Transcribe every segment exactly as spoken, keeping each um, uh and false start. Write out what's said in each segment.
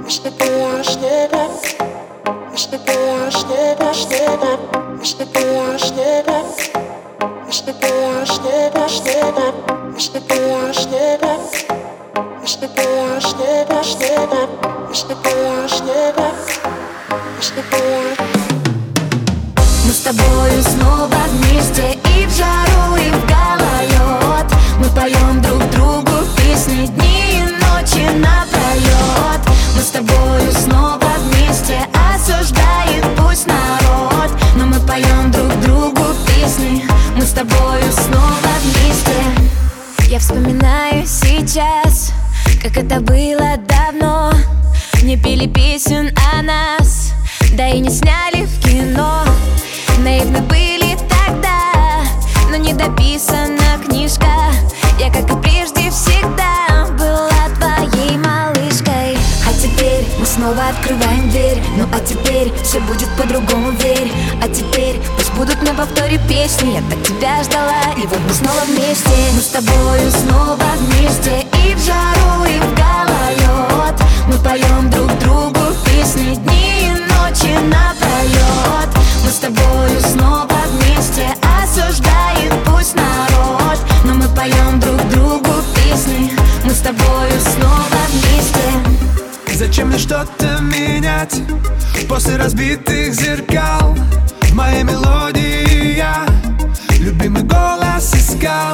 Если была снега, если была снега, снега, если была снега, если была снега, снега, если была снега, если была снега, снега, если была снега, если была. Мы с тобою снова вместе и в жару, и в гололед. Мы поем друг другу песни дни и ночи напролет. Мы с тобою снова вместе, осуждает пусть народ, но мы поем друг другу песни. Мы с тобою снова вместе. Я вспоминаю сейчас, как это было давно. Не пели песен о нас, да и не сняли в кино. Наивны были тогда, но не дописана книжка. Я, как и прежде, всегда была твоей малышкой. А теперь мы снова открываем дверь. Ну а теперь все будет по-другому, верь. А теперь пусть будут на повторе песни. Я так тебя ждала, и вот мы снова вместе. Мы с тобою снова вместе и в жару, и в гололед. Мы поем друг другу песни дни и ночи напролет. Мы с тобою снова вместе, осуждает пусть народ, но мы поем друг другу песни. Мы с тобою снова вместе. Зачем мне что-то менять после разбитых зеркал? В моей мелодии я любимый голос искал.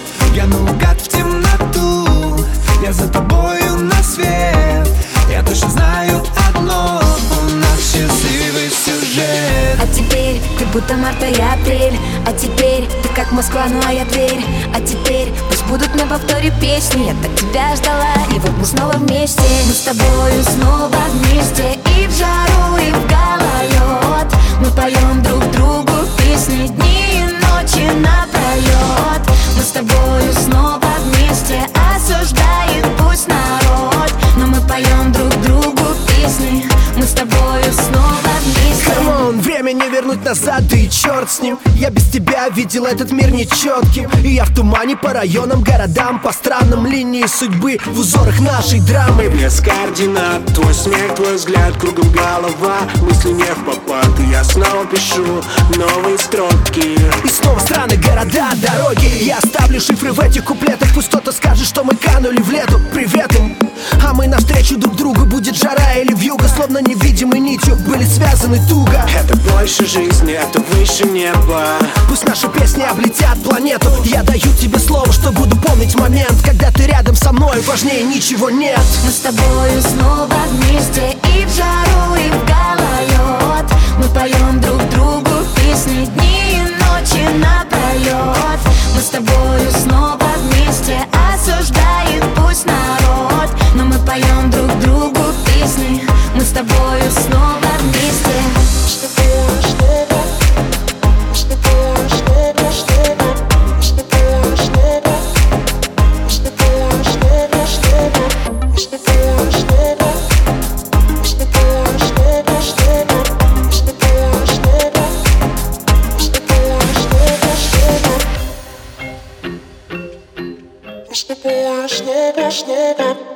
Я наугад в темноту, я за тобою на свет. Я точно знаю одно, у нас счастливый сюжет. А теперь ты будто март и апрель. А теперь ты как Москва, ну а я Тверь. А теперь пусть будут на повторе песни. Я так тебя ждала, и вот мы снова вместе. Мы с тобою снова вместе и в жару, и в гололед. Мы поем друг другу песни дни и ночи напролет. Мы с тобою снова вместе, осуждает пусть народ, но мы поем друг другу песни. Мы с тобою снова вместе. Камон, время не вернуть назад, да и черт с ним. Я без тебя видел этот мир нечетким. И я в тумане по районам, городам, по странам линии судьбы, в узорах нашей драмы. Без координат, твой смех, твой взгляд, кругом голова. Мысли не в попад, и я снова пишу новые строки. И снова страны, города, дороги. Я оставлю шифры в этих куплетах. Пусть кто-то скажет, что мы канули в лету. Привет им. А мы навстречу друг другу, будет жара или вьюга. Словно невидимой нитью были связаны туго. Это больше жизни, это выше неба. Пусть наши песни облетят планету. Я даю тебе слово, что буду помнить момент, когда ты рядом со мной, важнее ничего нет. Мы с тобою снова вместе и в жару, и в гололед. Мы поем друг другу песни дни и ночи напролет. Мы с тобою снова вместе, осуждает пусть народ, но мы поем друг другу песни. Мы с тобою снова вместе. Если была снега, если была снега, снега, если была снега, если была снега, снега, если была снега, если была снега, снега, если была снега, если была снега, снега, если была снега, снега.